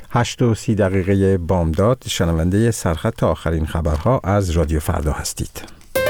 8:30 بامداد شنونده سرخط آخرین خبرها از رادیو فردا هستید.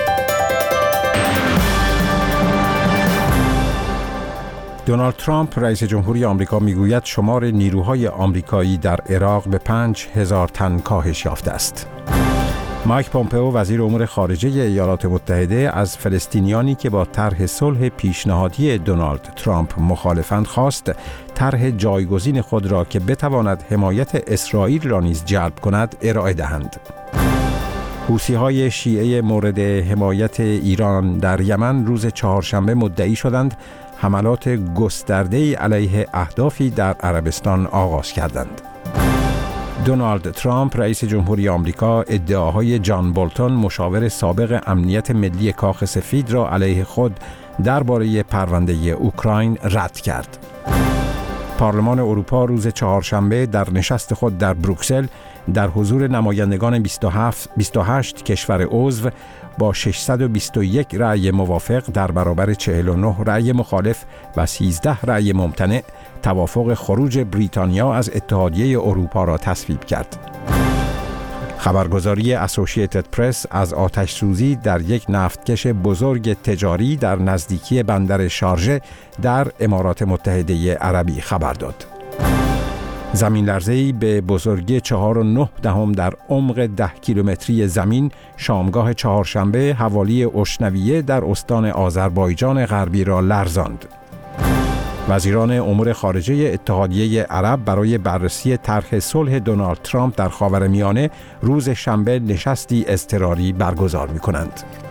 دونالد ترامپ رئیس جمهوری آمریکا میگوید شمار نیروهای آمریکایی در عراق به 5,000 تن کاهش یافته است. مایک پومپئو وزیر امور خارجه ایالات متحده از فلسطینیانی که با طرح صلح پیشنهادی دونالد ترامپ مخالفند خواست طرح جایگزین خود را که بتواند حمایت اسرائیل را نیز جلب کند ارائه دهند. حوثی‌های شیعه مورد حمایت ایران در یمن روز چهارشنبه مدعی شدند حملات گسترده‌ای علیه اهدافی در عربستان آغاز کردند. دونالد ترامپ رئیس جمهوری آمریکا ادعاهای جان بولتون مشاور سابق امنیت ملی کاخ سفید را علیه خود درباره پرونده اوکراین رد کرد. پارلمان اروپا روز چهارشنبه در نشست خود در بروکسل در حضور نمایندگان 28 کشور عضو با 621 رأی موافق در برابر 49 رأی مخالف و 13 رأی ممتنع توافق خروج بریتانیا از اتحادیه اروپا را تصویب کرد. خبرگزاری اسوسییتد پرس از آتش سوزی در یک نفتکش بزرگ تجاری در نزدیکی بندر شارژه در امارات متحده عربی خبر داد. زمین لرزه‌ای به بزرگی 4.9 در عمق 10 کیلومتری زمین شامگاه چهارشنبه حوالی اشنویه در استان آذربایجان غربی را لرزاند. وزیران امور خارجه اتحادیه عرب برای بررسی طرح صلح دونالد ترامپ در خاورمیانه روز شنبه نشستی اضطراری برگزار می‌کنند.